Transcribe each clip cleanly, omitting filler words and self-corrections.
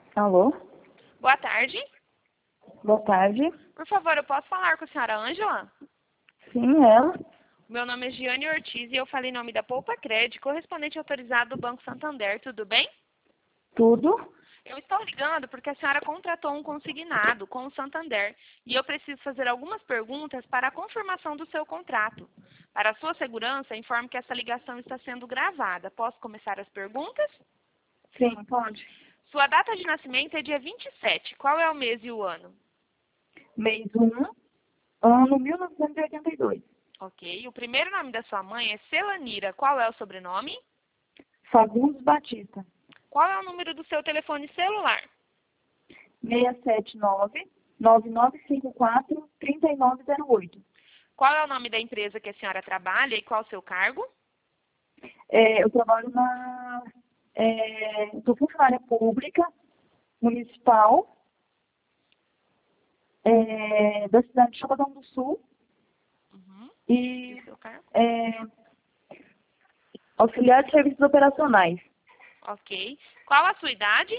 Alô? Boa tarde. Boa tarde. Por favor, eu posso falar com a senhora Ângela? Sim, ela. Meu nome é Giane Ortiz e eu falei em nome da Poupa Crédito, correspondente autorizado do Banco Santander, tudo bem? Tudo? Eu estou ligando porque a senhora contratou um consignado com o Santander e eu preciso fazer algumas perguntas para a confirmação do seu contrato. Para a sua segurança, informo que essa ligação está sendo gravada. Posso começar as perguntas? Sim, pode. Sua data de nascimento é dia 27. Qual é o mês e o ano? Mês 1, ano 1982. Ok. O primeiro nome da sua mãe é Celanira. Qual é o sobrenome? Fagundes Batista. Qual é o número do seu telefone celular? 679-9954-3908. Qual é o nome da empresa que a senhora trabalha e qual o seu cargo? Eu trabalho sou funcionária pública, municipal, da cidade de Chapadão do Sul Uhum. E e o seu cargo? auxiliar de serviços operacionais. Ok. Qual a sua idade?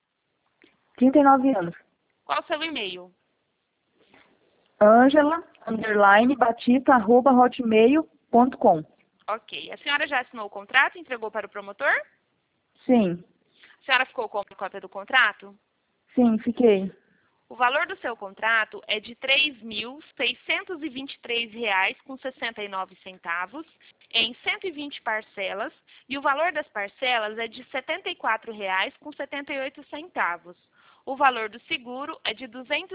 39 anos. Qual o seu e-mail? Angela_Batista@hotmail.com. Ok. A senhora já assinou o contrato e entregou para o promotor? Sim, A senhora ficou com a cópia do contrato? sim, fiquei. O valor do seu contrato é de R$ 3.623,69 em 120 parcelas e o valor das parcelas é de R$ 74,78. O valor do seguro é de R$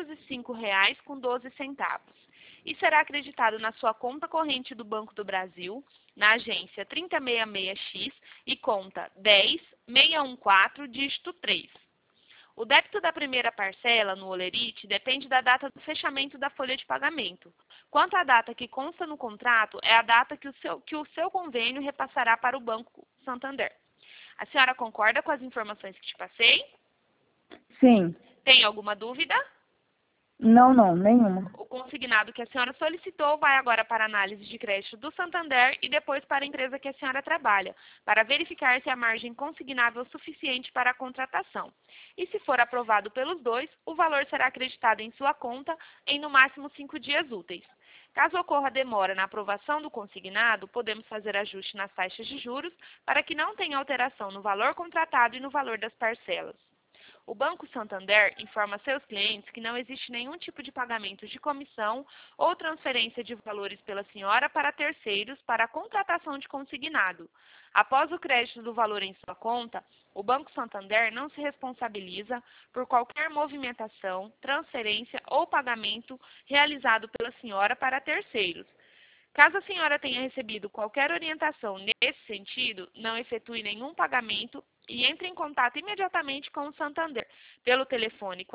205,12 e será acreditado na sua conta corrente do Banco do Brasil, na agência 3066X e conta 10614, dígito 3. O débito da primeira parcela no Olerite depende da data do fechamento da folha de pagamento. Quanto à data que consta no contrato, é a data que o seu convênio repassará para o Banco Santander. A senhora concorda com as informações que te passei? Sim. Tem alguma dúvida? Não, nenhuma. O consignado que a senhora solicitou vai agora para a análise de crédito do Santander e depois para a empresa que a senhora trabalha, para verificar se a margem consignável é suficiente para a contratação. E se for aprovado pelos dois, o valor será acreditado em sua conta em no máximo 5 dias úteis. Caso ocorra demora na aprovação do consignado, podemos fazer ajuste nas taxas de juros para que não tenha alteração no valor contratado e no valor das parcelas. O Banco Santander informa seus clientes que não existe nenhum tipo de pagamento de comissão ou transferência de valores pela senhora para terceiros para a contratação de consignado. Após o crédito do valor em sua conta, o Banco Santander não se responsabiliza por qualquer movimentação, transferência ou pagamento realizado pela senhora para terceiros. Caso a senhora tenha recebido qualquer orientação nesse sentido, não efetue nenhum pagamento e entre em contato imediatamente com o Santander pelo telefone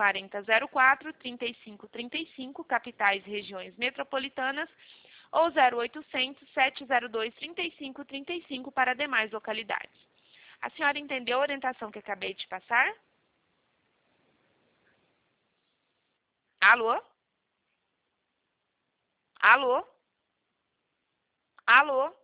4004-3535, capitais e regiões metropolitanas, ou 0800-702-3535 para demais localidades. A senhora entendeu a orientação que acabei de passar? Alô? Alô? Alô?